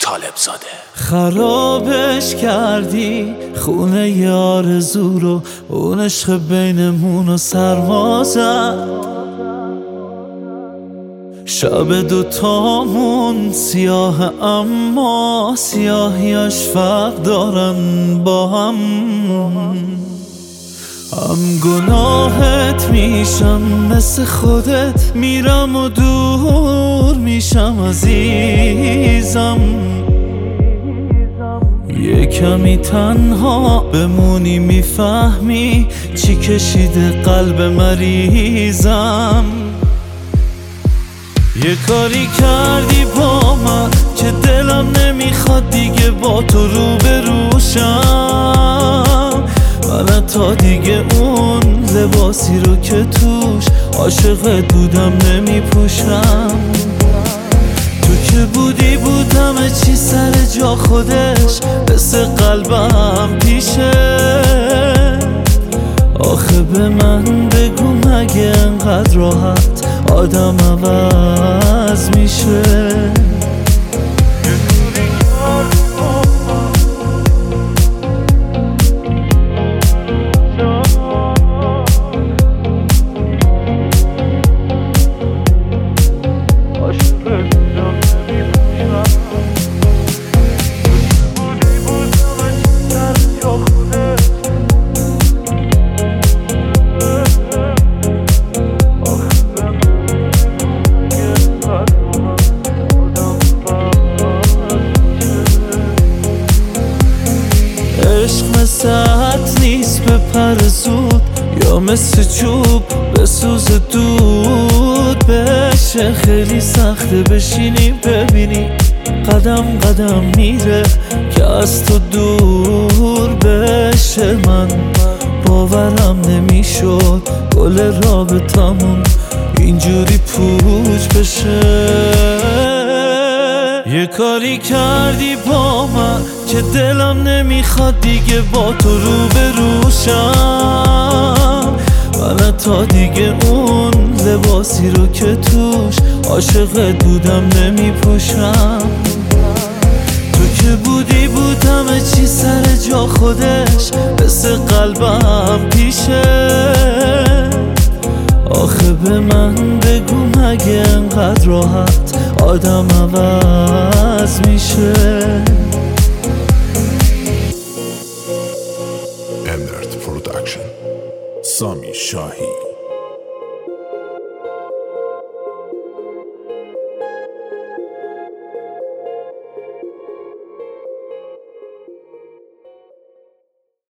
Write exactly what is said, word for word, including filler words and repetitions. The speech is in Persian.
طالب زاده. خرابش کردی خونه ی آرزو رو، اون عشق بینمون رو سرما زد. شب دوتامون سیاه اما سیاهیاش فرق دارن با هم. هم گناهت میشم مثل خودت، میرم و دور میشم عزیزم. یه کمی تنها بمونی میفهمی چی کشیده قلب مریضم. یه کاری کردی با من که دلم نمیخواد دیگه با تو روبروشم. من تا دیگه اون لباسی رو که توش عاشقت بودم نمیپوشم. تو که بودی بودم چی سر جا خودش، مثل قلبم پیشه. آخه به من بگو مگه انقدر راحت آدم عوض میشه؟ عشق مثل عط نیست به پر زود، یا مثل چوب به سوز دود بشه. خیلی سخته بشینی ببینی قدم قدم میره که از تو دور بشه. من باورم نمیشد گل رابطمون اینجوری پوچ بشه. یه کاری کردی با من که دلم نمیخواد دیگه با تو روبروشم. من تا دیگه اون لباسی رو که توش عاشقت بودم نمیپوشم. تو که بودی بودم چی سر جا خودش، مثل قلبم پیشه. آخه به من بگو مگه انقدر راحت آدم عوض میشه؟ امرت پروداکشن، سامی شاهی.